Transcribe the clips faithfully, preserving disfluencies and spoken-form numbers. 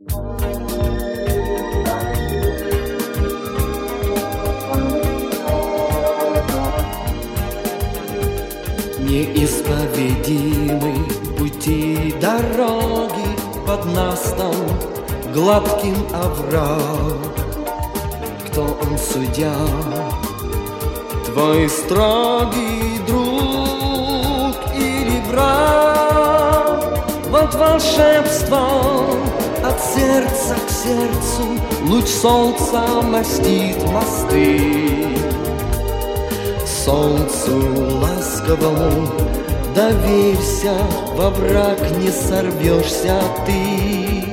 Неисповедимы пути дороги под настом гладким овраг. Кто он, судья, твой строгий друг или враг? Вот волшебство от сердца к сердцу, луч солнца мастит мосты. Солнцу ласковому доверься, во враг не сорвешься ты.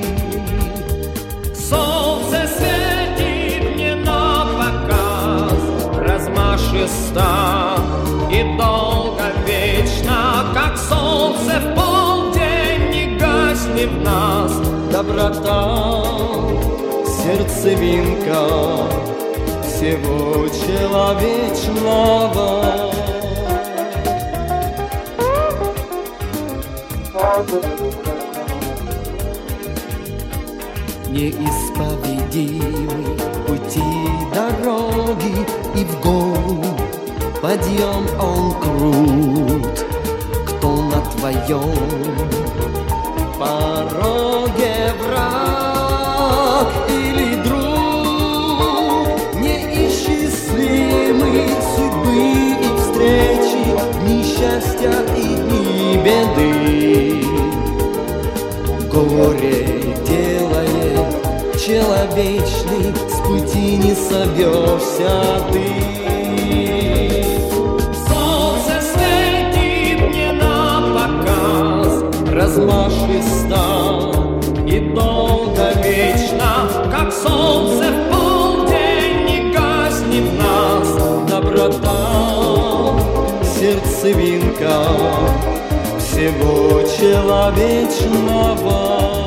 Солнце светит мне на показ, размашисто и долговечно, как солнце в полдень не гаснет в нас. Доброта, сердцевинка всего человечного. Неисповедимы пути дороги, и в гору подъем он крут. Кто на твоем пороге враг или друг, неисчислимы судьбы и встречи, ни счастья и ни беды. Горе делает человечный, с пути не собьешься ты. Солнце светит мне на показ, Размашисто и долговечно, как солнце в полдень не гаснет в нас. доброта, сердцевинка всего человечного.